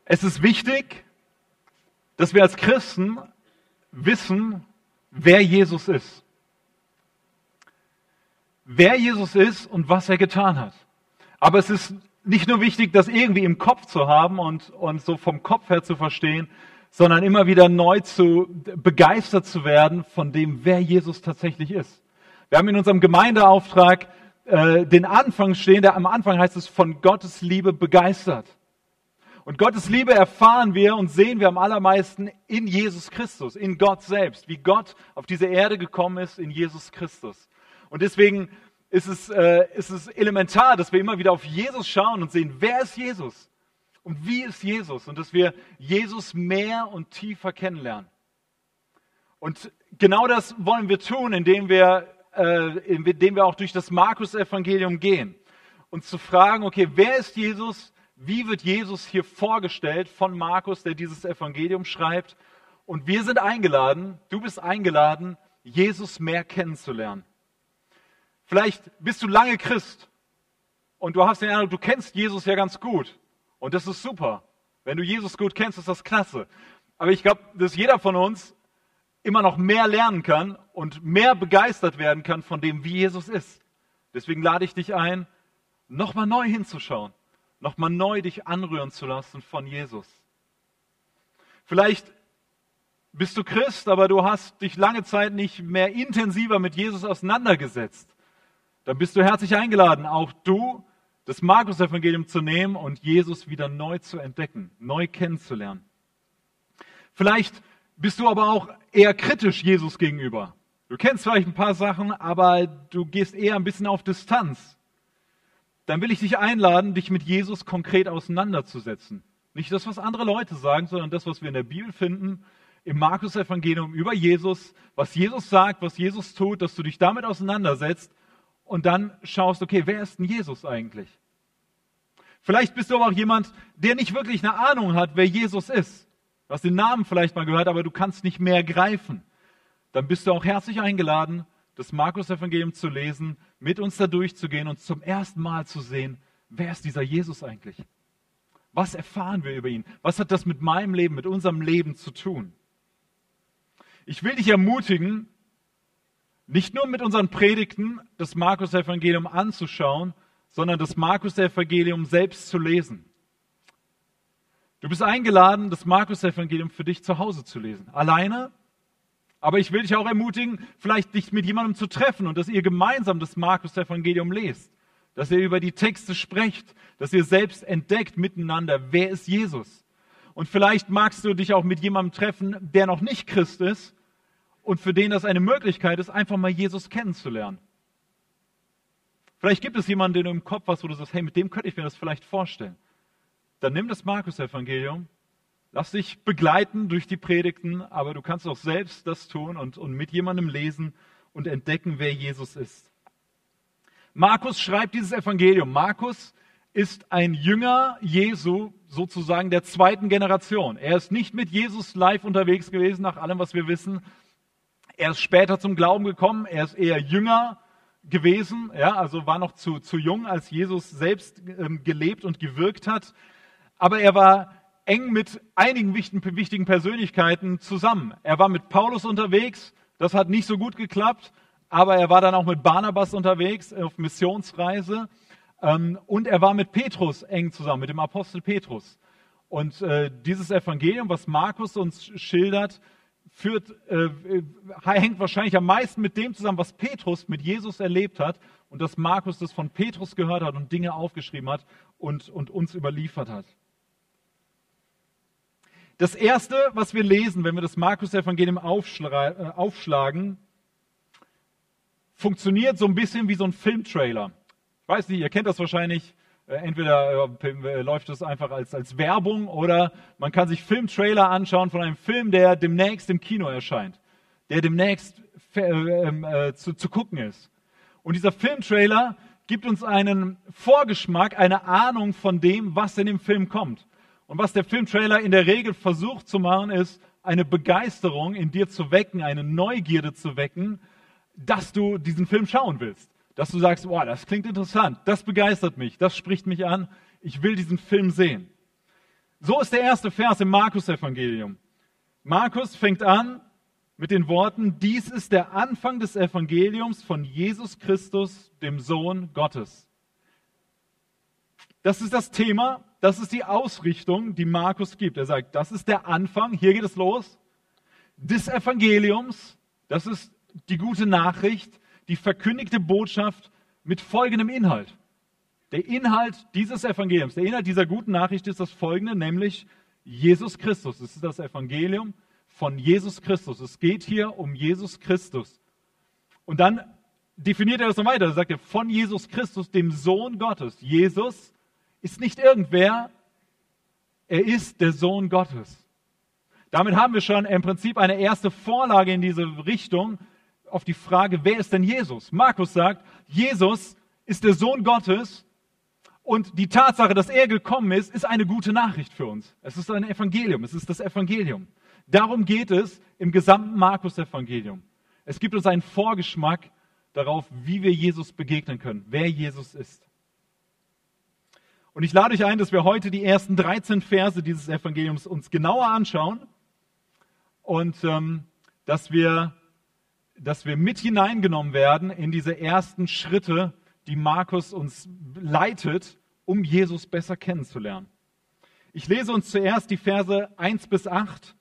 Es ist wichtig, dass wir als Christen wissen, wer Jesus ist. Wer Jesus ist und was er getan hat. Aber es ist nicht nur wichtig, das irgendwie im Kopf zu haben und so vom Kopf her zu verstehen, sondern immer wieder neu begeistert zu werden von dem, wer Jesus tatsächlich ist. Wir haben in unserem Gemeindeauftrag den Anfang stehen, am Anfang heißt es, von Gottes Liebe begeistert. Und Gottes Liebe erfahren wir und sehen wir am allermeisten in Jesus Christus, in Gott selbst, wie Gott auf diese Erde gekommen ist in Jesus Christus. Und deswegen ist es elementar, dass wir immer wieder auf Jesus schauen und sehen, wer ist Jesus und wie ist Jesus und dass wir Jesus mehr und tiefer kennenlernen. Und genau das wollen wir tun, indem wir auch durch das Markus-Evangelium gehen und zu fragen, okay, wer ist Jesus? Wie wird Jesus hier vorgestellt von Markus, der dieses Evangelium schreibt? Und wir sind eingeladen, du bist eingeladen, Jesus mehr kennenzulernen. Vielleicht bist du lange Christ und du hast den Eindruck, du kennst Jesus ja ganz gut. Und das ist super. Wenn du Jesus gut kennst, ist das klasse. Aber ich glaube, dass jeder von uns immer noch mehr lernen kann und mehr begeistert werden kann von dem, wie Jesus ist. Deswegen lade ich dich ein, nochmal neu hinzuschauen. Nochmal neu dich anrühren zu lassen von Jesus. Vielleicht bist du Christ, aber du hast dich lange Zeit nicht mehr intensiver mit Jesus auseinandergesetzt. Dann bist du herzlich eingeladen, auch du das Markus-Evangelium zu nehmen und Jesus wieder neu zu entdecken, neu kennenzulernen. Vielleicht bist du aber auch eher kritisch Jesus gegenüber. Du kennst vielleicht ein paar Sachen, aber du gehst eher ein bisschen auf Distanz. Dann will ich dich einladen, dich mit Jesus konkret auseinanderzusetzen. Nicht das, was andere Leute sagen, sondern das, was wir in der Bibel finden, im Markus-Evangelium über Jesus, was Jesus sagt, was Jesus tut, dass du dich damit auseinandersetzt und dann schaust, okay, wer ist denn Jesus eigentlich? Vielleicht bist du aber auch jemand, der nicht wirklich eine Ahnung hat, wer Jesus ist. Du hast den Namen vielleicht mal gehört, aber du kannst nicht mehr greifen. Dann bist du auch herzlich eingeladen, das Markus-Evangelium zu lesen, mit uns da durchzugehen und zum ersten Mal zu sehen, wer ist dieser Jesus eigentlich? Was erfahren wir über ihn? Was hat das mit meinem Leben, mit unserem Leben zu tun? Ich will dich ermutigen, nicht nur mit unseren Predigten das Markus-Evangelium anzuschauen, sondern das Markus-Evangelium selbst zu lesen. Du bist eingeladen, das Markus-Evangelium für dich zu Hause zu lesen. Alleine. Aber ich will dich auch ermutigen, vielleicht dich mit jemandem zu treffen und dass ihr gemeinsam das Markus-Evangelium lest. Dass ihr über die Texte sprecht, dass ihr selbst entdeckt miteinander, wer ist Jesus. Und vielleicht magst du dich auch mit jemandem treffen, der noch nicht Christ ist und für den das eine Möglichkeit ist, einfach mal Jesus kennenzulernen. Vielleicht gibt es jemanden, den du im Kopf hast, wo du sagst, hey, mit dem könnte ich mir das vielleicht vorstellen. Dann nimm das Markus-Evangelium. Lass dich begleiten durch die Predigten, aber du kannst auch selbst das tun und mit jemandem lesen und entdecken, wer Jesus ist. Markus schreibt dieses Evangelium. Markus ist ein Jünger Jesu, sozusagen der zweiten Generation. Er ist nicht mit Jesus live unterwegs gewesen, nach allem, was wir wissen. Er ist später zum Glauben gekommen. Er ist eher Jünger gewesen, ja, also war noch zu jung, als Jesus selbst gelebt und gewirkt hat. Aber er war eng mit einigen wichtigen Persönlichkeiten zusammen. Er war mit Paulus unterwegs, das hat nicht so gut geklappt, aber er war dann auch mit Barnabas unterwegs auf Missionsreise und er war mit Petrus eng zusammen, mit dem Apostel Petrus. Und dieses Evangelium, was Markus uns schildert, hängt wahrscheinlich am meisten mit dem zusammen, was Petrus mit Jesus erlebt hat und dass Markus das von Petrus gehört hat und Dinge aufgeschrieben hat und uns überliefert hat. Das Erste, was wir lesen, wenn wir das Markus-Evangelium aufschlagen, funktioniert so ein bisschen wie so ein Filmtrailer. Ich weiß nicht, ihr kennt das wahrscheinlich. Entweder läuft es einfach als Werbung oder man kann sich Filmtrailer anschauen von einem Film, der demnächst im Kino erscheint, der demnächst zu gucken ist. Und dieser Filmtrailer gibt uns einen Vorgeschmack, eine Ahnung von dem, was in dem Film kommt. Und was der Filmtrailer in der Regel versucht zu machen, ist, eine Begeisterung in dir zu wecken, eine Neugierde zu wecken, dass du diesen Film schauen willst. Dass du sagst, boah, das klingt interessant, das begeistert mich, das spricht mich an, ich will diesen Film sehen. So ist der erste Vers im Markus-Evangelium. Markus fängt an mit den Worten, dies ist der Anfang des Evangeliums von Jesus Christus, dem Sohn Gottes. Das ist das Thema, das ist die Ausrichtung, die Markus gibt. Er sagt, das ist der Anfang, hier geht es los, des Evangeliums, das ist die gute Nachricht, die verkündigte Botschaft mit folgendem Inhalt. Der Inhalt dieses Evangeliums, der Inhalt dieser guten Nachricht ist das folgende, nämlich Jesus Christus. Es ist das Evangelium von Jesus Christus. Es geht hier um Jesus Christus. Und dann definiert er das noch weiter. Er sagt, von Jesus Christus, dem Sohn Gottes. Jesus ist nicht irgendwer, er ist der Sohn Gottes. Damit haben wir schon im Prinzip eine erste Vorlage in diese Richtung auf die Frage, wer ist denn Jesus? Markus sagt, Jesus ist der Sohn Gottes und die Tatsache, dass er gekommen ist eine gute Nachricht für uns. Es ist ein Evangelium, es ist das Evangelium. Darum geht es im gesamten Markus-Evangelium. Es gibt uns einen Vorgeschmack darauf, wie wir Jesus begegnen können, wer Jesus ist. Und ich lade euch ein, dass wir heute die ersten 13 Verse dieses Evangeliums uns genauer anschauen und dass wir mit hineingenommen werden in diese ersten Schritte, die Markus uns leitet, um Jesus besser kennenzulernen. Ich lese uns zuerst die Verse 1 bis 8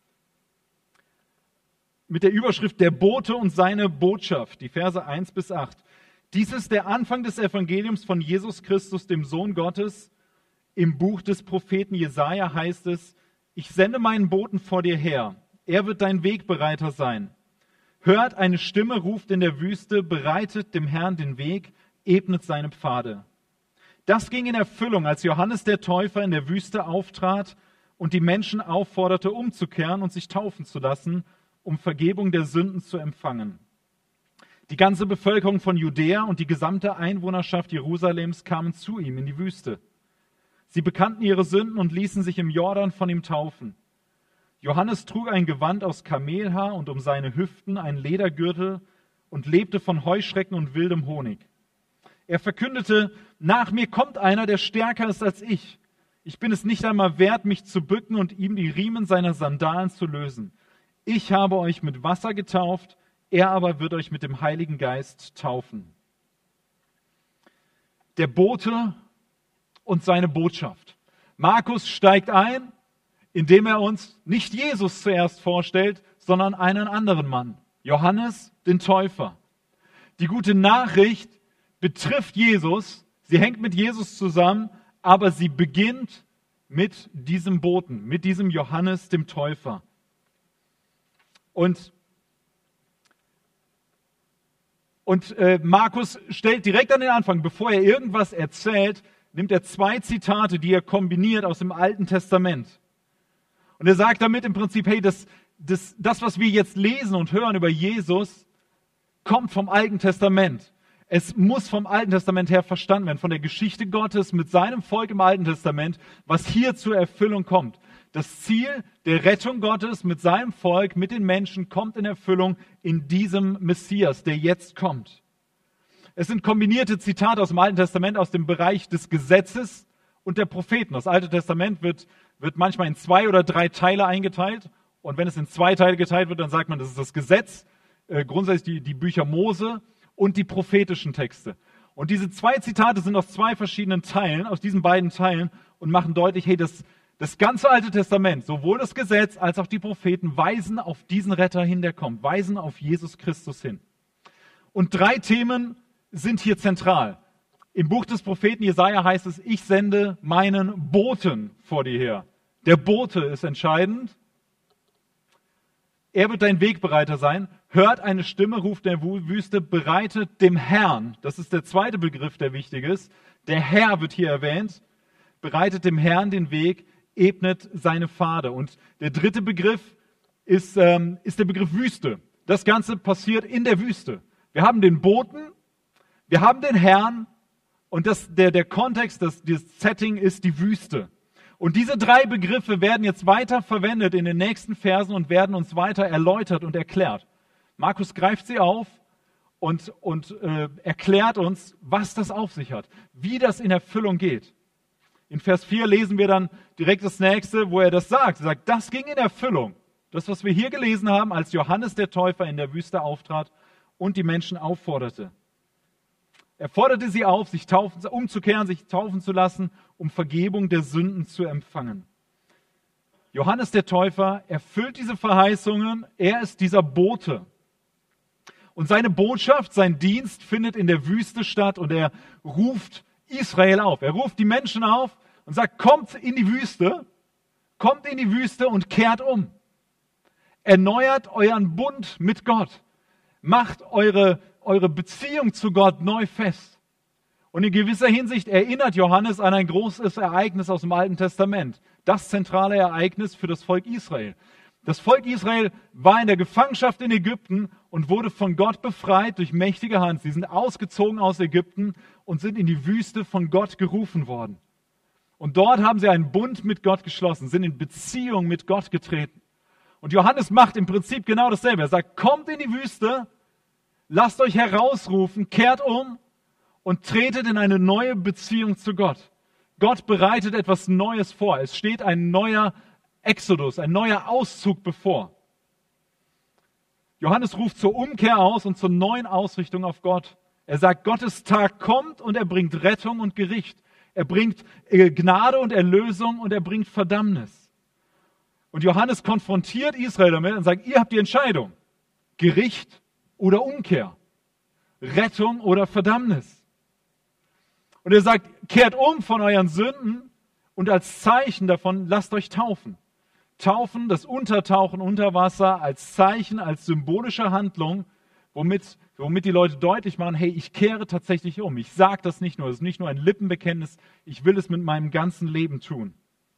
mit der Überschrift Der Bote und seine Botschaft, die Verse 1 bis 8. Dies ist der Anfang des Evangeliums von Jesus Christus, dem Sohn Gottes. Im Buch des Propheten Jesaja heißt es, ich sende meinen Boten vor dir her. Er wird dein Wegbereiter sein. Hört, eine Stimme ruft in der Wüste, bereitet dem Herrn den Weg, ebnet seine Pfade. Das ging in Erfüllung, als Johannes der Täufer in der Wüste auftrat und die Menschen aufforderte, umzukehren und sich taufen zu lassen, um Vergebung der Sünden zu empfangen. Die ganze Bevölkerung von Judäa und die gesamte Einwohnerschaft Jerusalems kamen zu ihm in die Wüste. Sie bekannten ihre Sünden und ließen sich im Jordan von ihm taufen. Johannes trug ein Gewand aus Kamelhaar und um seine Hüften einen Ledergürtel und lebte von Heuschrecken und wildem Honig. Er verkündete, nach mir kommt einer, der stärker ist als ich. Ich bin es nicht einmal wert, mich zu bücken und ihm die Riemen seiner Sandalen zu lösen. Ich habe euch mit Wasser getauft, er aber wird euch mit dem Heiligen Geist taufen. Der Bote und seine Botschaft. Markus steigt ein, indem er uns nicht Jesus zuerst vorstellt, sondern einen anderen Mann, Johannes den Täufer. Die gute Nachricht betrifft Jesus, sie hängt mit Jesus zusammen, aber sie beginnt mit diesem Boten, mit diesem Johannes dem Täufer. Und Markus stellt direkt an den Anfang, bevor er irgendwas erzählt, nimmt er 2 Zitate, die er kombiniert aus dem Alten Testament. Und er sagt damit im Prinzip, hey, das, was wir jetzt lesen und hören über Jesus, kommt vom Alten Testament. Es muss vom Alten Testament her verstanden werden, von der Geschichte Gottes mit seinem Volk im Alten Testament, was hier zur Erfüllung kommt. Das Ziel der Rettung Gottes mit seinem Volk, mit den Menschen, kommt in Erfüllung in diesem Messias, der jetzt kommt. Es sind kombinierte Zitate aus dem Alten Testament, aus dem Bereich des Gesetzes und der Propheten. Das Alte Testament wird manchmal in 2 oder 3 Teile eingeteilt. Und wenn es in 2 Teile geteilt wird, dann sagt man, das ist das Gesetz, grundsätzlich die Bücher Mose und die prophetischen Texte. Und diese 2 Zitate sind aus 2 verschiedenen Teilen, aus diesen beiden Teilen und machen deutlich, hey, das ganze Alte Testament, sowohl das Gesetz als auch die Propheten, weisen auf diesen Retter hin, der kommt, weisen auf Jesus Christus hin. Und 3 Themen sind hier zentral. Im Buch des Propheten Jesaja heißt es, ich sende meinen Boten vor dir her. Der Bote ist entscheidend. Er wird dein Wegbereiter sein. Hört, eine Stimme ruft in der Wüste, bereitet dem Herrn. Das ist der zweite Begriff, der wichtig ist. Der Herr wird hier erwähnt. Bereitet dem Herrn den Weg, ebnet seine Pfade. Und der dritte Begriff ist der Begriff Wüste. Das Ganze passiert in der Wüste. Wir haben den Boten, wir haben den Herrn und der Kontext, das Setting ist die Wüste. Und diese 3 Begriffe werden jetzt weiter verwendet in den nächsten Versen und werden uns weiter erläutert und erklärt. Markus greift sie auf und erklärt uns, was das auf sich hat, wie das in Erfüllung geht. In Vers 4 lesen wir dann direkt das nächste, wo er das sagt. Er sagt, das ging in Erfüllung. Das, was wir hier gelesen haben, als Johannes der Täufer in der Wüste auftrat und die Menschen aufforderte. Er forderte sie auf, sich umzukehren, sich taufen zu lassen, um Vergebung der Sünden zu empfangen. Johannes der Täufer erfüllt diese Verheißungen. Er ist dieser Bote. Und seine Botschaft, sein Dienst findet in der Wüste statt und er ruft Israel auf. Er ruft die Menschen auf und sagt, kommt in die Wüste und kehrt um. Erneuert euren Bund mit Gott. Macht eure Beziehung zu Gott neu fest. Und in gewisser Hinsicht erinnert Johannes an ein großes Ereignis aus dem Alten Testament. Das zentrale Ereignis für das Volk Israel. Das Volk Israel war in der Gefangenschaft in Ägypten und wurde von Gott befreit durch mächtige Hand. Sie sind ausgezogen aus Ägypten und sind in die Wüste von Gott gerufen worden. Und dort haben sie einen Bund mit Gott geschlossen, sind in Beziehung mit Gott getreten. Und Johannes macht im Prinzip genau dasselbe. Er sagt, kommt in die Wüste, lasst euch herausrufen, kehrt um und tretet in eine neue Beziehung zu Gott. Gott bereitet etwas Neues vor. Es steht ein neuer Exodus, ein neuer Auszug bevor. Johannes ruft zur Umkehr aus und zur neuen Ausrichtung auf Gott. Er sagt, Gottes Tag kommt und er bringt Rettung und Gericht. Er bringt Gnade und Erlösung und er bringt Verdammnis. Und Johannes konfrontiert Israel damit und sagt, ihr habt die Entscheidung. Gericht oder Umkehr. Rettung oder Verdammnis. Und er sagt, kehrt um von euren Sünden und als Zeichen davon lasst euch taufen. Taufen, das Untertauchen unter Wasser als Zeichen, als symbolische Handlung, womit die Leute deutlich machen, hey, ich kehre tatsächlich um. Ich sage das nicht nur, es ist nicht nur ein Lippenbekenntnis, ich will es mit meinem ganzen Leben tun.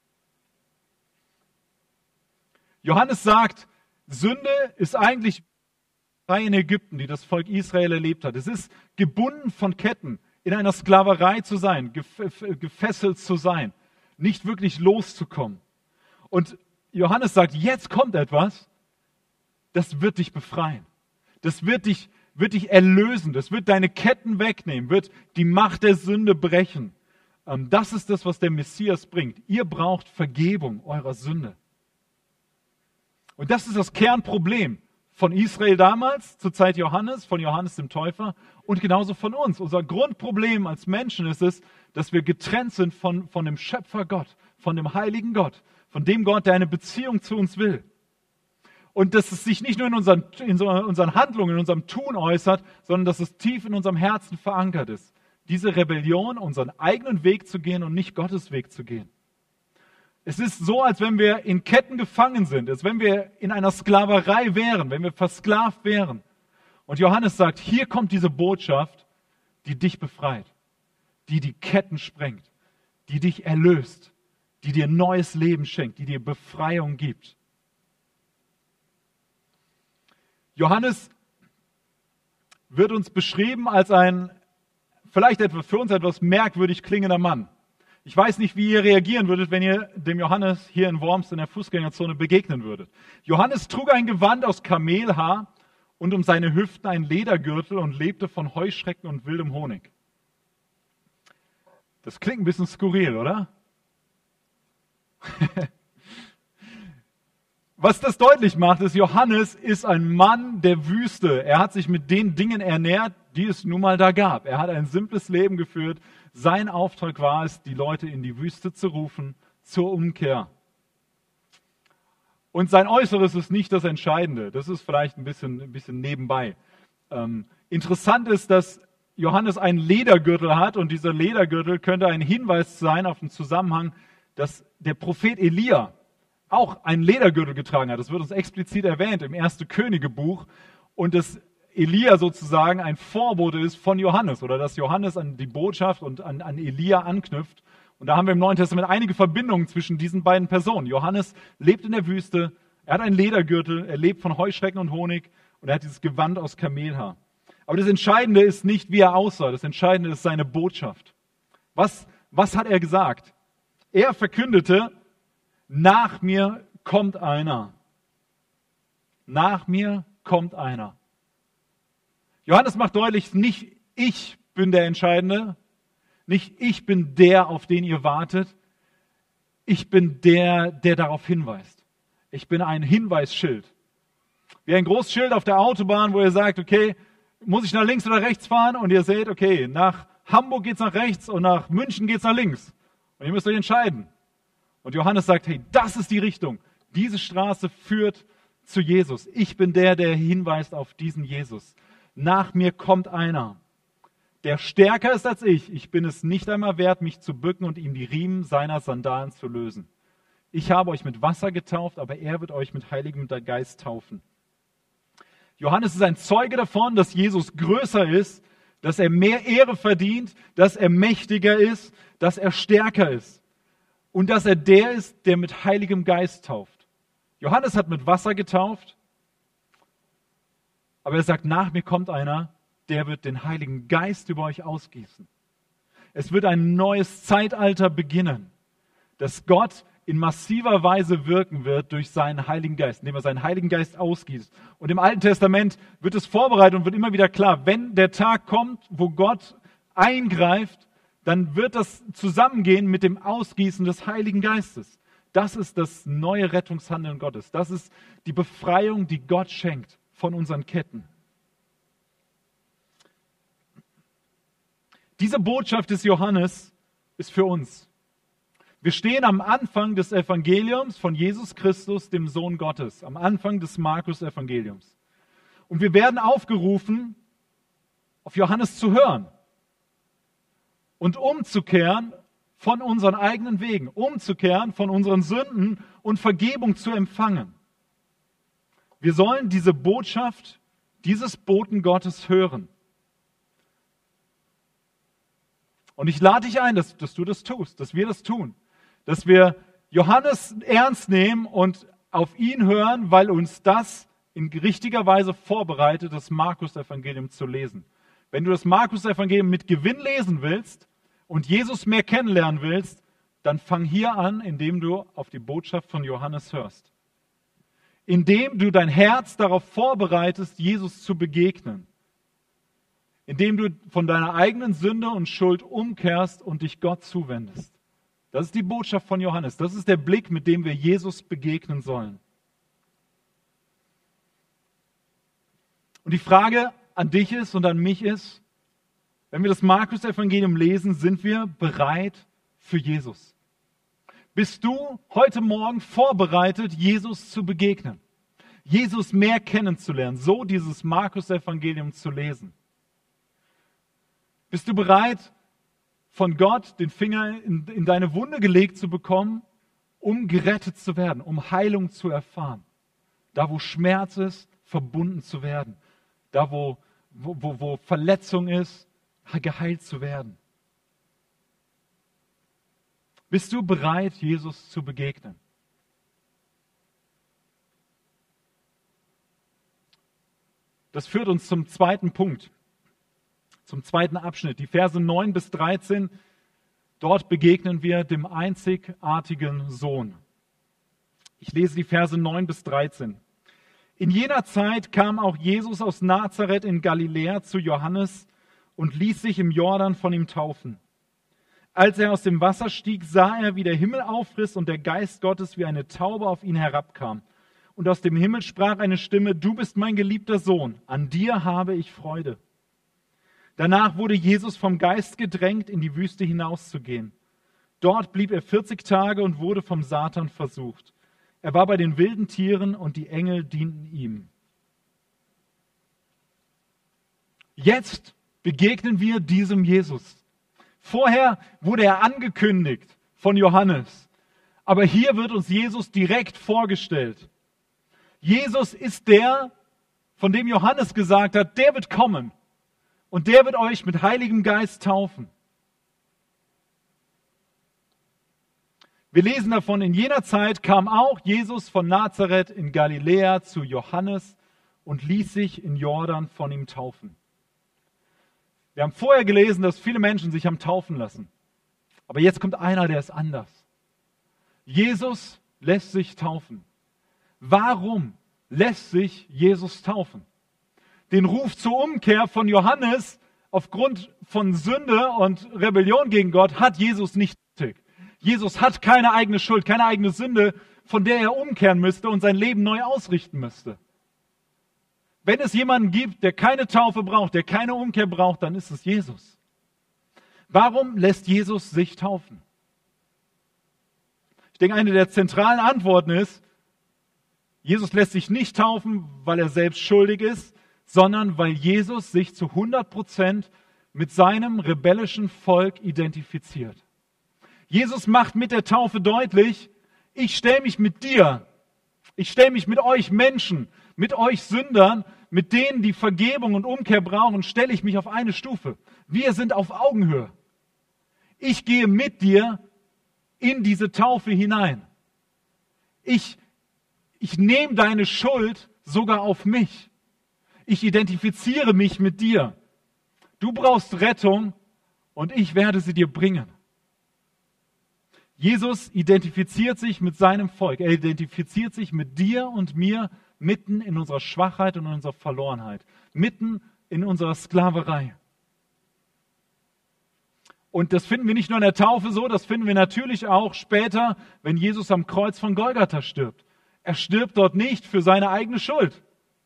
Johannes sagt, Sünde ist eigentlich in Ägypten, die das Volk Israel erlebt hat. Es ist gebunden von Ketten, in einer Sklaverei zu sein, gefesselt zu sein, nicht wirklich loszukommen. Und Johannes sagt, jetzt kommt etwas, das wird dich befreien. Das wird dich erlösen, das wird deine Ketten wegnehmen, wird die Macht der Sünde brechen. Das ist das, was der Messias bringt. Ihr braucht Vergebung eurer Sünde. Und das ist das Kernproblem von Israel damals, zur Zeit Johannes, von Johannes dem Täufer und genauso von uns. Unser Grundproblem als Menschen ist es, dass wir getrennt sind von dem Schöpfer Gott, von dem heiligen Gott, von dem Gott, der eine Beziehung zu uns will. Und dass es sich nicht nur in unseren Handlungen, in unserem Tun äußert, sondern dass es tief in unserem Herzen verankert ist. Diese Rebellion, unseren eigenen Weg zu gehen und nicht Gottes Weg zu gehen. Es ist so, als wenn wir in Ketten gefangen sind, als wenn wir in einer Sklaverei wären, wenn wir versklavt wären. Und Johannes sagt, hier kommt diese Botschaft, die dich befreit, die die Ketten sprengt, die dich erlöst, die dir neues Leben schenkt, die dir Befreiung gibt. Johannes wird uns beschrieben als ein, vielleicht für uns etwas merkwürdig klingender Mann. Ich weiß nicht, wie ihr reagieren würdet, wenn ihr dem Johannes hier in Worms in der Fußgängerzone begegnen würdet. Johannes trug ein Gewand aus Kamelhaar und um seine Hüften einen Ledergürtel und lebte von Heuschrecken und wildem Honig. Das klingt ein bisschen skurril, oder? Was das deutlich macht, ist, Johannes ist ein Mann der Wüste. Er hat sich mit den Dingen ernährt, die es nun mal da gab. Er hat ein simples Leben geführt. Sein Auftrag war es, die Leute in die Wüste zu rufen, zur Umkehr. Und sein Äußeres ist nicht das Entscheidende. Das ist vielleicht ein bisschen nebenbei. Interessant ist, dass Johannes einen Ledergürtel hat und dieser Ledergürtel könnte ein Hinweis sein auf den Zusammenhang, dass der Prophet Elia auch einen Ledergürtel getragen hat. Das wird uns explizit erwähnt im 1. Königebuch und dass Elia sozusagen ein Vorbote ist von Johannes oder dass Johannes an die Botschaft und an Elia anknüpft. Und da haben wir im Neuen Testament einige Verbindungen zwischen diesen beiden Personen. Johannes lebt in der Wüste, er hat einen Ledergürtel, er lebt von Heuschrecken und Honig und er hat dieses Gewand aus Kamelhaar. Aber das Entscheidende ist nicht, wie er aussah, das Entscheidende ist seine Botschaft. Was hat er gesagt? Er verkündete, nach mir kommt einer. Nach mir kommt einer. Johannes macht deutlich, nicht ich bin der Entscheidende, nicht ich bin der, auf den ihr wartet, Ich bin der darauf hinweist. Ich bin ein Hinweisschild. Wie ein großes Schild auf der Autobahn, wo ihr sagt, okay, muss ich nach links oder rechts fahren? Und ihr seht, okay, nach Hamburg geht's nach rechts und nach München geht's nach links. Und ihr müsst euch entscheiden. Und Johannes sagt, hey, das ist die Richtung. Diese Straße führt zu Jesus. Ich bin der hinweist auf diesen Jesus. Nach mir kommt einer, der stärker ist als ich. Ich bin es nicht einmal wert, mich zu bücken und ihm die Riemen seiner Sandalen zu lösen. Ich habe euch mit Wasser getauft, aber er wird euch mit Heiligem Geist taufen. Johannes ist ein Zeuge davon, dass Jesus größer ist, dass er mehr Ehre verdient, dass er mächtiger ist, dass er stärker ist und dass er der ist, der mit Heiligem Geist tauft. Johannes hat mit Wasser getauft, aber er sagt, nach mir kommt einer, der wird den Heiligen Geist über euch ausgießen. Es wird ein neues Zeitalter beginnen, dass Gott in massiver Weise wirken wird durch seinen Heiligen Geist, indem er seinen Heiligen Geist ausgießt. Und im Alten Testament wird es vorbereitet und wird immer wieder klar, wenn der Tag kommt, wo Gott eingreift, dann wird das zusammengehen mit dem Ausgießen des Heiligen Geistes. Das ist das neue Rettungshandeln Gottes. Das ist die Befreiung, die Gott schenkt von unseren Ketten. Diese Botschaft des Johannes ist für uns. Wir stehen am Anfang des Evangeliums von Jesus Christus, dem Sohn Gottes, am Anfang des Markus-Evangeliums. Und wir werden aufgerufen, auf Johannes zu hören und umzukehren von unseren eigenen Wegen, umzukehren von unseren Sünden und Vergebung zu empfangen. Wir sollen diese Botschaft dieses Boten Gottes hören. Und ich lade dich ein, dass du das tust, dass wir das tun. Dass wir Johannes ernst nehmen und auf ihn hören, weil uns das in richtiger Weise vorbereitet, das Markus-Evangelium zu lesen. Wenn du das Markus-Evangelium mit Gewinn lesen willst und Jesus mehr kennenlernen willst, dann fang hier an, indem du auf die Botschaft von Johannes hörst. Indem du dein Herz darauf vorbereitest, Jesus zu begegnen. Indem du von deiner eigenen Sünde und Schuld umkehrst und dich Gott zuwendest. Das ist die Botschaft von Johannes. Das ist der Blick, mit dem wir Jesus begegnen sollen. Und die Frage an dich ist und an mich ist, wenn wir das Markus-Evangelium lesen, sind wir bereit für Jesus? Bist du heute Morgen vorbereitet, Jesus zu begegnen? Jesus mehr kennenzulernen, so dieses Markus-Evangelium zu lesen? Bist du bereit, von Gott den Finger in deine Wunde gelegt zu bekommen, um gerettet zu werden, um Heilung zu erfahren? Da, wo Schmerz ist, verbunden zu werden. Da, wo Verletzung ist, geheilt zu werden. Bist du bereit, Jesus zu begegnen? Das führt uns zum zweiten Punkt. Zum zweiten Abschnitt, die Verse 9 bis 13, dort begegnen wir dem einzigartigen Sohn. Ich lese die Verse 9 bis 13. In jener Zeit kam auch Jesus aus Nazareth in Galiläa zu Johannes und ließ sich im Jordan von ihm taufen. Als er aus dem Wasser stieg, sah er, wie der Himmel aufriss und der Geist Gottes wie eine Taube auf ihn herabkam. Und aus dem Himmel sprach eine Stimme: Du bist mein geliebter Sohn, an dir habe ich Freude. Danach wurde Jesus vom Geist gedrängt, in die Wüste hinauszugehen. Dort blieb er 40 Tage und wurde vom Satan versucht. Er war bei den wilden Tieren und die Engel dienten ihm. Jetzt begegnen wir diesem Jesus. Vorher wurde er angekündigt von Johannes. Aber hier wird uns Jesus direkt vorgestellt. Jesus ist der, von dem Johannes gesagt hat, der wird kommen. Und der wird euch mit Heiligem Geist taufen. Wir lesen davon, in jener Zeit kam auch Jesus von Nazareth in Galiläa zu Johannes und ließ sich in Jordan von ihm taufen. Wir haben vorher gelesen, dass viele Menschen sich haben taufen lassen. Aber jetzt kommt einer, der ist anders. Jesus lässt sich taufen. Warum lässt sich Jesus taufen? Den Ruf zur Umkehr von Johannes aufgrund von Sünde und Rebellion gegen Gott hat Jesus nicht nötig. Jesus hat keine eigene Schuld, keine eigene Sünde, von der er umkehren müsste und sein Leben neu ausrichten müsste. Wenn es jemanden gibt, der keine Taufe braucht, der keine Umkehr braucht, dann ist es Jesus. Warum lässt Jesus sich taufen? Ich denke, eine der zentralen Antworten ist, Jesus lässt sich nicht taufen, weil er selbst schuldig ist, sondern weil Jesus sich zu 100% mit seinem rebellischen Volk identifiziert. Jesus macht mit der Taufe deutlich, ich stelle mich mit dir, ich stelle mich mit euch Menschen, mit euch Sündern, mit denen, die Vergebung und Umkehr brauchen, stelle ich mich auf eine Stufe. Wir sind auf Augenhöhe. Ich gehe mit dir in diese Taufe hinein. Ich nehme deine Schuld sogar auf mich. Ich identifiziere mich mit dir. Du brauchst Rettung und ich werde sie dir bringen. Jesus identifiziert sich mit seinem Volk. Er identifiziert sich mit dir und mir mitten in unserer Schwachheit und in unserer Verlorenheit. Mitten in unserer Sklaverei. Und das finden wir nicht nur in der Taufe so, das finden wir natürlich auch später, wenn Jesus am Kreuz von Golgatha stirbt. Er stirbt dort nicht für seine eigene Schuld.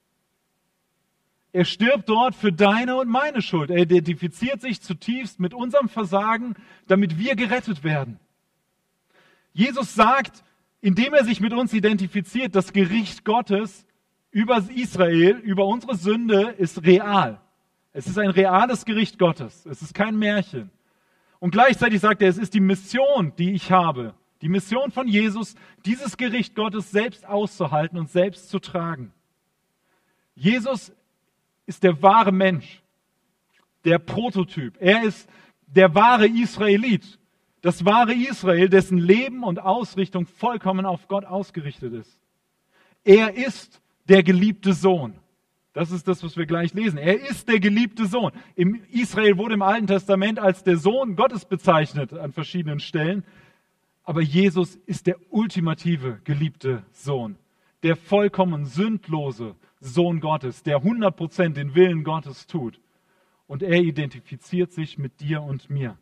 Er stirbt dort für deine und meine Schuld. Er identifiziert sich zutiefst mit unserem Versagen, damit wir gerettet werden. Jesus sagt, indem er sich mit uns identifiziert, das Gericht Gottes über Israel, über unsere Sünde ist real. Es ist ein reales Gericht Gottes. Es ist kein Märchen. Und gleichzeitig sagt er, es ist die Mission, die ich habe. Die Mission von Jesus, dieses Gericht Gottes selbst auszuhalten und selbst zu tragen. Jesus ist der wahre Mensch, der Prototyp. Er ist der wahre Israelit, das wahre Israel, dessen Leben und Ausrichtung vollkommen auf Gott ausgerichtet ist. Er ist der geliebte Sohn. Das ist das, was wir gleich lesen. Er ist der geliebte Sohn. Israel wurde im Alten Testament als der Sohn Gottes bezeichnet an verschiedenen Stellen. Aber Jesus ist der ultimative geliebte Sohn. Der vollkommen sündlose Sohn Gottes, der 100% den Willen Gottes tut. Und er identifiziert sich mit dir und mir.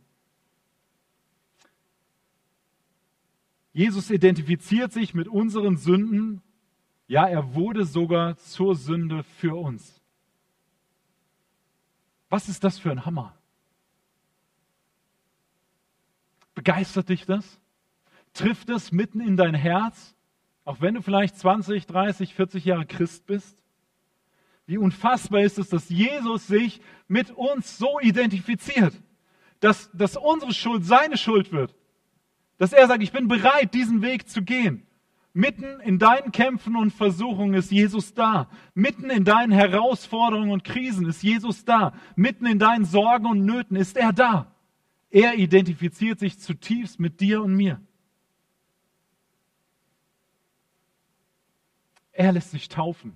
Jesus identifiziert sich mit unseren Sünden. Ja, er wurde sogar zur Sünde für uns. Was ist das für ein Hammer? Begeistert dich das? Trifft es mitten in dein Herz, auch wenn du vielleicht 20, 30, 40 Jahre Christ bist? Wie unfassbar ist es, dass Jesus sich mit uns so identifiziert, dass unsere Schuld seine Schuld wird, dass er sagt, ich bin bereit, diesen Weg zu gehen. Mitten in deinen Kämpfen und Versuchungen ist Jesus da. Mitten in deinen Herausforderungen und Krisen ist Jesus da. Mitten in deinen Sorgen und Nöten ist er da. Er identifiziert sich zutiefst mit dir und mir. Er lässt sich taufen.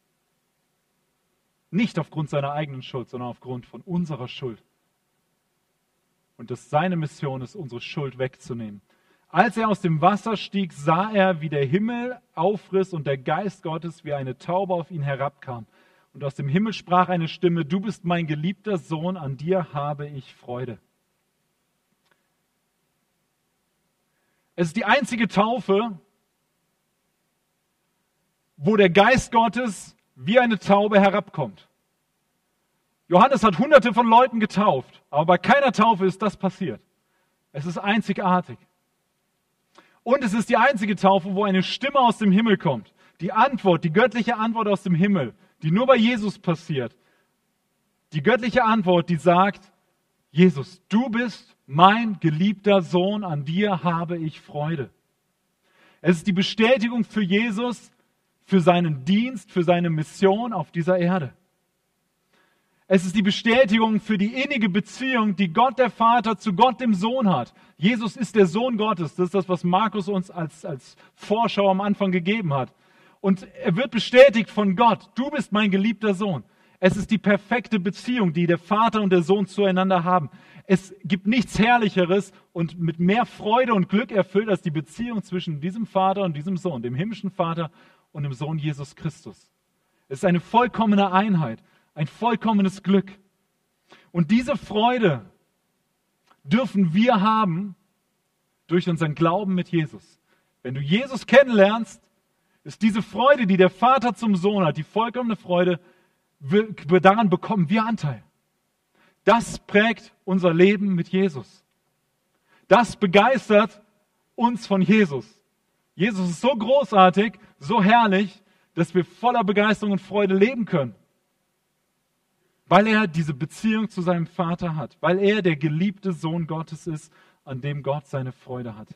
Nicht aufgrund seiner eigenen Schuld, sondern aufgrund von unserer Schuld. Und dass seine Mission ist, unsere Schuld wegzunehmen. Als er aus dem Wasser stieg, sah er, wie der Himmel aufriss und der Geist Gottes wie eine Taube auf ihn herabkam. Und aus dem Himmel sprach eine Stimme, du bist mein geliebter Sohn, an dir habe ich Freude. Es ist die einzige Taufe, wo der Geist Gottes wie eine Taube herabkommt. Johannes hat Hunderte von Leuten getauft, aber bei keiner Taufe ist das passiert. Es ist einzigartig. Und es ist die einzige Taufe, wo eine Stimme aus dem Himmel kommt. Die Antwort, die göttliche Antwort aus dem Himmel, die nur bei Jesus passiert. Die göttliche Antwort, die sagt, Jesus, du bist mein geliebter Sohn, an dir habe ich Freude. Es ist die Bestätigung für Jesus, für seinen Dienst, für seine Mission auf dieser Erde. Es ist die Bestätigung für die innige Beziehung, die Gott der Vater zu Gott dem Sohn hat. Jesus ist der Sohn Gottes. Das ist das, was Markus uns als Vorschau am Anfang gegeben hat. Und er wird bestätigt von Gott. Du bist mein geliebter Sohn. Es ist die perfekte Beziehung, die der Vater und der Sohn zueinander haben. Es gibt nichts Herrlicheres und mit mehr Freude und Glück erfüllt als die Beziehung zwischen diesem Vater und diesem Sohn, dem himmlischen Vater und dem Sohn Jesus Christus. Es ist eine vollkommene Einheit. Ein vollkommenes Glück. Und diese Freude dürfen wir haben durch unseren Glauben mit Jesus. Wenn du Jesus kennenlernst, ist diese Freude, die der Vater zum Sohn hat, die vollkommene Freude, daran bekommen wir Anteil. Das prägt unser Leben mit Jesus. Das begeistert uns von Jesus. Jesus ist so großartig, so herrlich, dass wir voller Begeisterung und Freude leben können. Weil er diese Beziehung zu seinem Vater hat. Weil er der geliebte Sohn Gottes ist, an dem Gott seine Freude hat.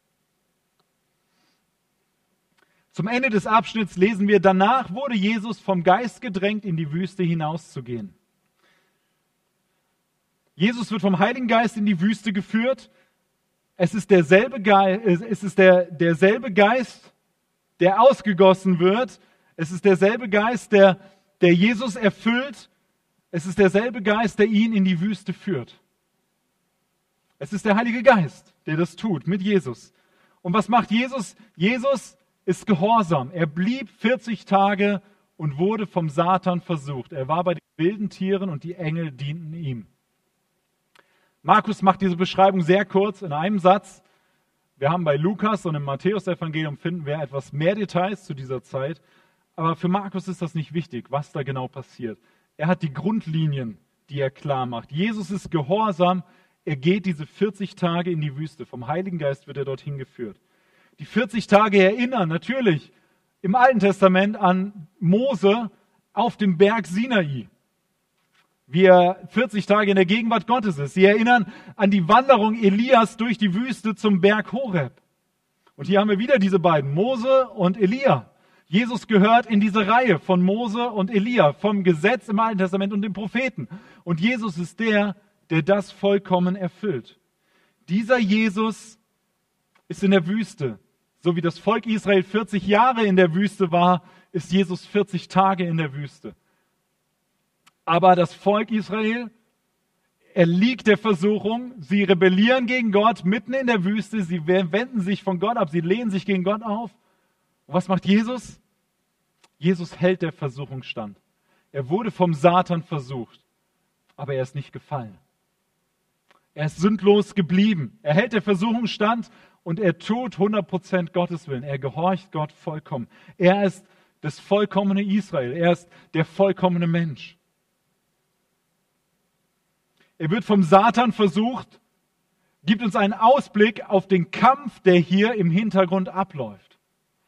Zum Ende des Abschnitts lesen wir, danach wurde Jesus vom Geist gedrängt, in die Wüste hinauszugehen. Jesus wird vom Heiligen Geist in die Wüste geführt. Es ist derselbe Geist, der ausgegossen wird. Es ist derselbe Geist, der Jesus erfüllt. Es ist derselbe Geist, der ihn in die Wüste führt. Es ist der Heilige Geist, der das tut mit Jesus. Und was macht Jesus? Jesus ist gehorsam. Er blieb 40 Tage und wurde vom Satan versucht. Er war bei den wilden Tieren und die Engel dienten ihm. Markus macht diese Beschreibung sehr kurz in einem Satz. Wir haben bei Lukas und im Matthäus-Evangelium finden wir etwas mehr Details zu dieser Zeit. Aber für Markus ist das nicht wichtig, was da genau passiert. Er hat die Grundlinien, die er klar macht. Jesus ist gehorsam. Er geht diese 40 Tage in die Wüste. Vom Heiligen Geist wird er dorthin geführt. Die 40 Tage erinnern natürlich im Alten Testament an Mose auf dem Berg Sinai, wie er 40 Tage in der Gegenwart Gottes ist. Sie erinnern an die Wanderung Elias durch die Wüste zum Berg Horeb. Und hier haben wir wieder diese beiden, Mose und Elia. Jesus gehört in diese Reihe von Mose und Elia, vom Gesetz im Alten Testament und den Propheten. Und Jesus ist der das vollkommen erfüllt. Dieser Jesus ist in der Wüste. So wie das Volk Israel 40 Jahre in der Wüste war, ist Jesus 40 Tage in der Wüste. Aber das Volk Israel erliegt der Versuchung, sie rebellieren gegen Gott mitten in der Wüste, sie wenden sich von Gott ab, sie lehnen sich gegen Gott auf. Und was macht Jesus? Jesus hält der Versuchung stand. Er wurde vom Satan versucht, aber er ist nicht gefallen. Er ist sündlos geblieben. Er hält der Versuchung stand und er tut 100% Gottes Willen. Er gehorcht Gott vollkommen. Er ist das vollkommene Israel. Er ist der vollkommene Mensch. Er wird vom Satan versucht, gibt uns einen Ausblick auf den Kampf, der hier im Hintergrund abläuft.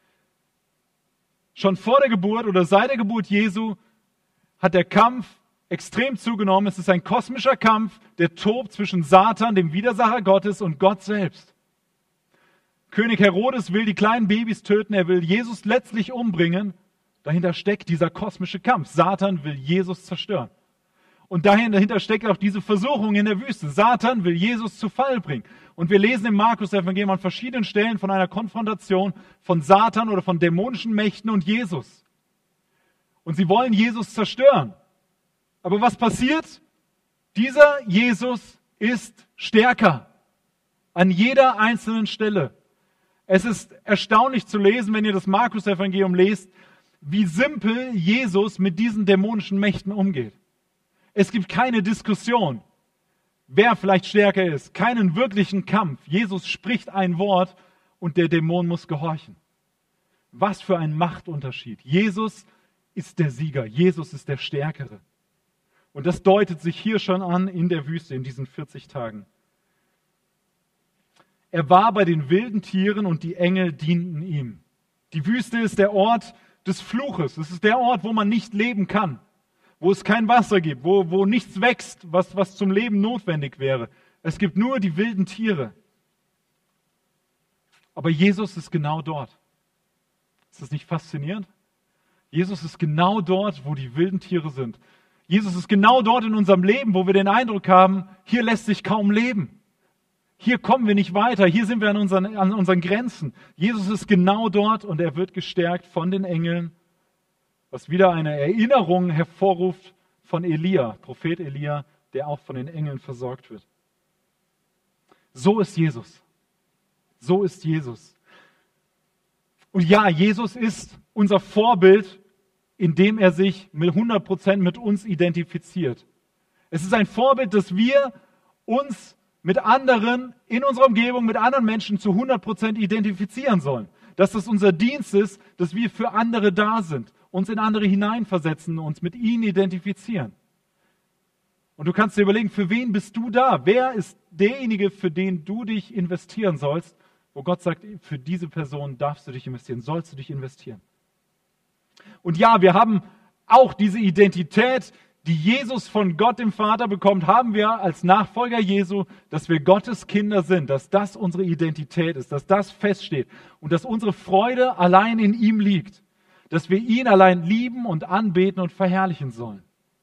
Schon vor der Geburt oder seit der Geburt Jesu hat der Kampf extrem zugenommen. Es ist ein kosmischer Kampf, der tobt zwischen Satan, dem Widersacher Gottes, und Gott selbst. König Herodes will die kleinen Babys töten, er will Jesus letztlich umbringen. Dahinter steckt dieser kosmische Kampf. Satan will Jesus zerstören. Und dahinter steckt auch diese Versuchung in der Wüste. Satan will Jesus zu Fall bringen. Und wir lesen im Markus-Evangelium an verschiedenen Stellen von einer Konfrontation von Satan oder von dämonischen Mächten und Jesus. Und sie wollen Jesus zerstören. Aber was passiert? Dieser Jesus ist stärker. An jeder einzelnen Stelle. Es ist erstaunlich zu lesen, wenn ihr das Markus-Evangelium lest, wie simpel Jesus mit diesen dämonischen Mächten umgeht. Es gibt keine Diskussion, wer vielleicht stärker ist, keinen wirklichen Kampf. Jesus spricht ein Wort und der Dämon muss gehorchen. Was für ein Machtunterschied. Jesus ist der Sieger, Jesus ist der Stärkere. Und das deutet sich hier schon an in der Wüste, in diesen 40 Tagen. Er war bei den wilden Tieren und die Engel dienten ihm. Die Wüste ist der Ort des Fluches. Es ist der Ort, wo man nicht leben kann. Wo es kein Wasser gibt, wo nichts wächst, was zum Leben notwendig wäre. Es gibt nur die wilden Tiere. Aber Jesus ist genau dort. Ist das nicht faszinierend? Jesus ist genau dort, wo die wilden Tiere sind. Jesus ist genau dort in unserem Leben, wo wir den Eindruck haben, hier lässt sich kaum leben. Hier kommen wir nicht weiter, hier sind wir an unseren Grenzen. Jesus ist genau dort und er wird gestärkt von den Engeln, was wieder eine Erinnerung hervorruft von Elia, Prophet Elia, der auch von den Engeln versorgt wird. So ist Jesus. So ist Jesus. Und ja, Jesus ist unser Vorbild, indem er sich mit 100% mit uns identifiziert. Es ist ein Vorbild, dass wir uns mit anderen in unserer Umgebung, mit anderen Menschen zu 100% identifizieren sollen. Dass das unser Dienst ist, dass wir für andere da sind, uns in andere hineinversetzen, uns mit ihnen identifizieren. Und du kannst dir überlegen, für wen bist du da? Wer ist derjenige, für den du dich investieren sollst, wo Gott sagt, für diese Person darfst du dich investieren, sollst du dich investieren. Und ja, wir haben auch diese Identität, die Jesus von Gott dem Vater bekommt, haben wir als Nachfolger Jesu, dass wir Gottes Kinder sind, dass das unsere Identität ist, dass das feststeht und dass unsere Freude allein in ihm liegt, dass wir ihn allein lieben und anbeten und verherrlichen sollen.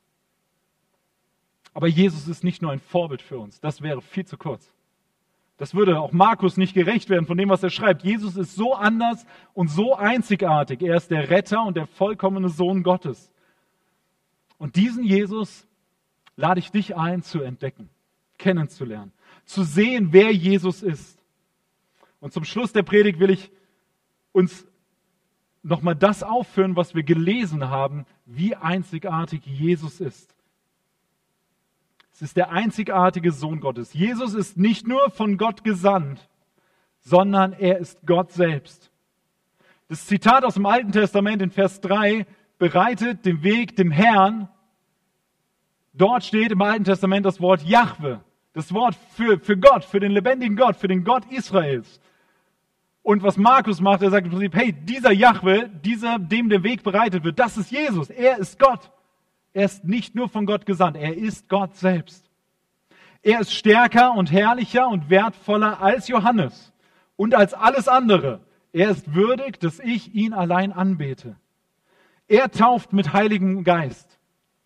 Aber Jesus ist nicht nur ein Vorbild für uns, das wäre viel zu kurz. Das würde auch Markus nicht gerecht werden von dem, was er schreibt. Jesus ist so anders und so einzigartig. Er ist der Retter und der vollkommene Sohn Gottes. Und diesen Jesus lade ich dich ein, zu entdecken, kennenzulernen, zu sehen, wer Jesus ist. Und zum Schluss der Predigt will ich uns nochmal das aufführen, was wir gelesen haben, wie einzigartig Jesus ist. Es ist der einzigartige Sohn Gottes. Jesus ist nicht nur von Gott gesandt, sondern er ist Gott selbst. Das Zitat aus dem Alten Testament in Vers 3 bereitet den Weg dem Herrn. Dort steht im Alten Testament das Wort Jahwe, das Wort für Gott, für den lebendigen Gott, für den Gott Israels. Und was Markus macht, er sagt im Prinzip, hey, dieser Jahwe, dem der Weg bereitet wird, das ist Jesus, er ist Gott. Er ist nicht nur von Gott gesandt, er ist Gott selbst. Er ist stärker und herrlicher und wertvoller als Johannes und als alles andere. Er ist würdig, dass ich ihn allein anbete. Er tauft mit Heiligem Geist.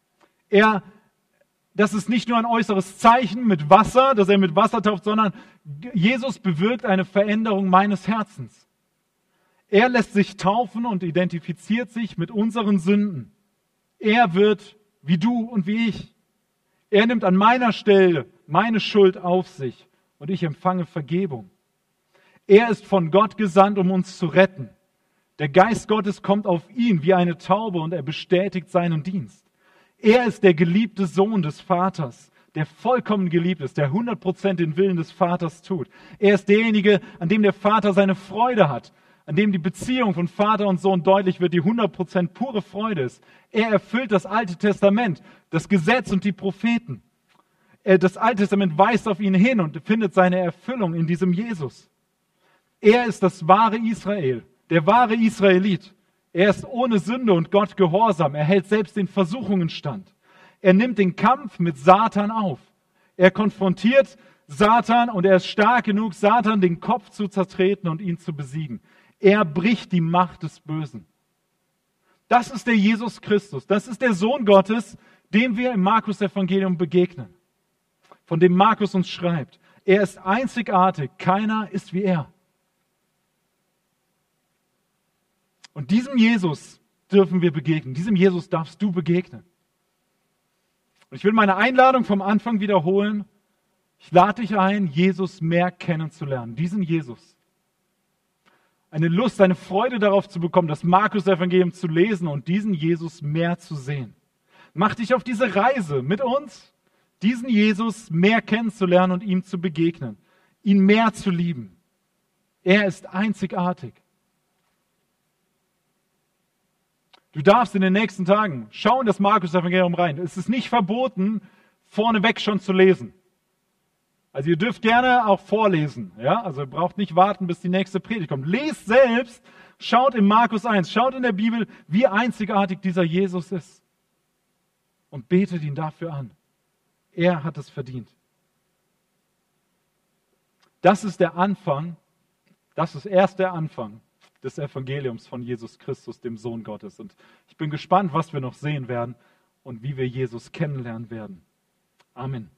Das ist nicht nur ein äußeres Zeichen mit Wasser, dass er mit Wasser tauft, sondern Jesus bewirkt eine Veränderung meines Herzens. Er lässt sich taufen und identifiziert sich mit unseren Sünden. Er wird wie du und wie ich. Er nimmt an meiner Stelle meine Schuld auf sich und ich empfange Vergebung. Er ist von Gott gesandt, um uns zu retten. Der Geist Gottes kommt auf ihn wie eine Taube und er bestätigt seinen Dienst. Er ist der geliebte Sohn des Vaters, der vollkommen geliebt ist, der 100% den Willen des Vaters tut. Er ist derjenige, an dem der Vater seine Freude hat, an dem die Beziehung von Vater und Sohn deutlich wird, die 100% pure Freude ist. Er erfüllt das Alte Testament, das Gesetz und die Propheten. Das Alte Testament weist auf ihn hin und findet seine Erfüllung in diesem Jesus. Er ist das wahre Israel, der wahre Israelit. Er ist ohne Sünde und Gott gehorsam. Er hält selbst den Versuchungen stand. Er nimmt den Kampf mit Satan auf. Er konfrontiert Satan und er ist stark genug, Satan den Kopf zu zertreten und ihn zu besiegen. Er bricht die Macht des Bösen. Das ist der Jesus Christus. Das ist der Sohn Gottes, dem wir im Markus-Evangelium begegnen, von dem Markus uns schreibt. Er ist einzigartig. Keiner ist wie er. Und diesem Jesus dürfen wir begegnen. Diesem Jesus darfst du begegnen. Und ich will meine Einladung vom Anfang wiederholen. Ich lade dich ein, Jesus mehr kennenzulernen. Diesen Jesus. Eine Lust, eine Freude darauf zu bekommen, das Markus-Evangelium zu lesen und diesen Jesus mehr zu sehen. Mach dich auf diese Reise mit uns, diesen Jesus mehr kennenzulernen und ihm zu begegnen. Ihn mehr zu lieben. Er ist einzigartig. Du darfst in den nächsten Tagen schauen das Markus-Evangelium rein. Es ist nicht verboten, vorneweg schon zu lesen. Also ihr dürft gerne auch vorlesen. Ja? Also ihr braucht nicht warten, bis die nächste Predigt kommt. Lest selbst, schaut in Markus 1, schaut in der Bibel, wie einzigartig dieser Jesus ist. Und betet ihn dafür an. Er hat es verdient. Das ist der Anfang, das ist erst der Anfang des Evangeliums von Jesus Christus, dem Sohn Gottes. Und ich bin gespannt, was wir noch sehen werden und wie wir Jesus kennenlernen werden. Amen.